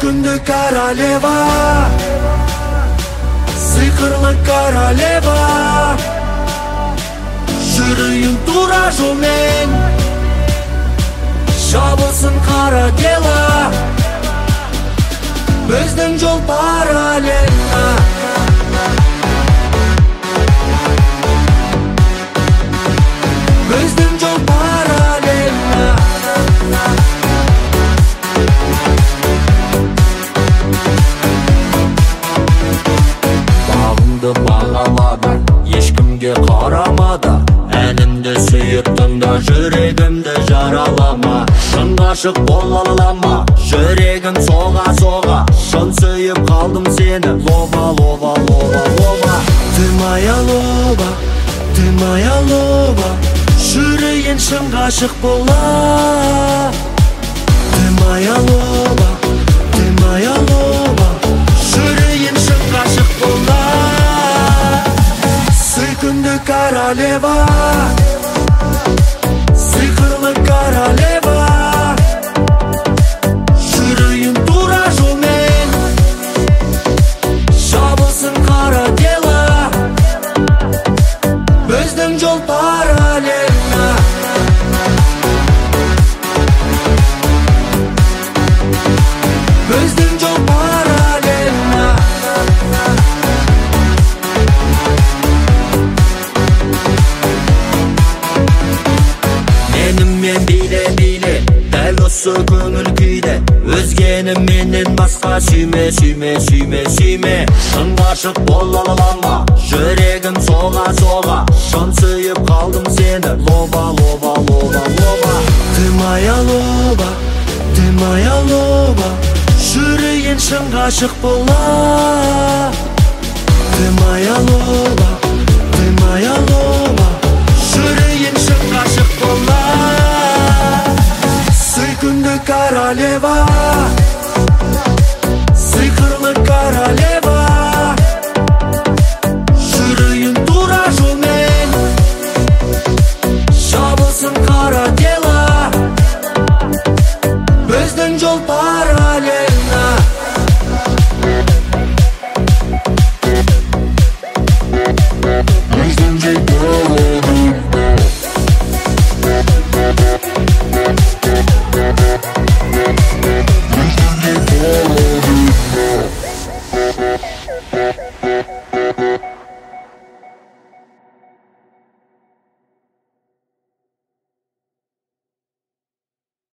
Сүйкімді королева, сиқырлы королева, жүрейін тура жолмен, жабылсын қара дела, біздің жол параллельно. Біздің жол параллельно. Бағыңды бағалады, ешкімге қарамады, әнімді сүйіп тыңда, жүрегімді жаралама. Шын ғашық бола алама, жүрегім соға-соға, шын сүйіп қалдым сені, лова, лова, лова, лова. Ты моя лова, ты моя лова, жүрейін шын ғашық бола. Ты моя лова, ты моя лова, жүрейін шын ғашық бола. Сүйкімді королева, сиқырлы королева, жүрейін тура жолмен, жабылсын қара дела, біздің жол параллельно. Біздің жол параллельно. Менімен биле, дәл осы көңіл күйде, өзгені менен басқа сүйме, сүйме, сүйме, сүйме. Шын ғашық бола алама, жүрегім соға-соға, шын сүйіп қалдым сені, лова, лова, лова, лова. Ты моя лова, ты моя лова, жүрейін шын ғашық бола. Ты моя лова.